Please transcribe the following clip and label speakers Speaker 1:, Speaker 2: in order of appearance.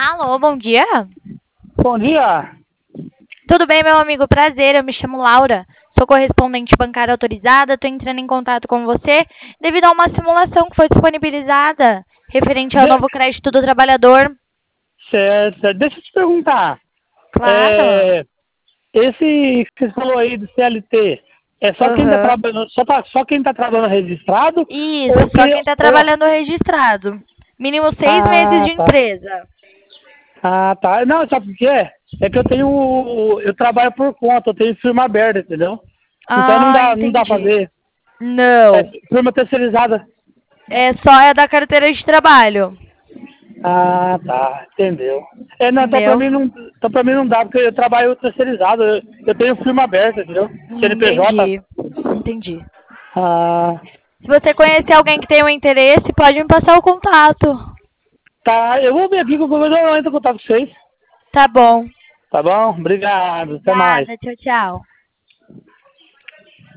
Speaker 1: Alô, bom dia.
Speaker 2: Bom dia.
Speaker 1: Tudo bem, meu amigo? Prazer, eu me chamo Laura. Sou correspondente bancária autorizada. Estou entrando em contato com você devido a uma simulação que foi disponibilizada referente ao
Speaker 2: De-
Speaker 1: novo crédito do trabalhador.
Speaker 2: Certo, certo. Deixa eu te perguntar.
Speaker 1: Claro.
Speaker 2: É, esse que você falou aí do CLT, é só quem está
Speaker 1: Aham.
Speaker 2: trabalhando, só quem está trabalhando registrado?
Speaker 1: Isso,
Speaker 2: Ou
Speaker 1: só
Speaker 2: que.
Speaker 1: quem está
Speaker 2: Ou,
Speaker 1: trabalhando registrado. Mínimo 6 meses
Speaker 2: ah,
Speaker 1: de
Speaker 2: tá.
Speaker 1: empresa.
Speaker 2: Ah, tá. Não, sabe por quê? É que eu tenho. Eu trabalho por conta, eu tenho firma aberta, entendeu? Então não
Speaker 1: Ah,
Speaker 2: dá pra
Speaker 1: entendi.
Speaker 2: fazer. É
Speaker 1: Não.
Speaker 2: firma terceirizada.
Speaker 1: É só a da carteira de trabalho.
Speaker 2: Ah, tá, entendeu. Não, então pra
Speaker 1: Entendeu?
Speaker 2: mim não, então pra mim não dá, porque eu trabalho terceirizado, eu tenho firma aberta, entendeu? CNPJ.
Speaker 1: Entendi. Entendi.
Speaker 2: Ah,
Speaker 1: Se você conhecer alguém que tenha um interesse, pode me passar o contato.
Speaker 2: tá, eu vou ver aqui que eu vou entrar em contato com vocês.
Speaker 1: Tá bom.
Speaker 2: Tá bom? Obrigado, até mais.
Speaker 1: Obrigada. Tchau, tchau.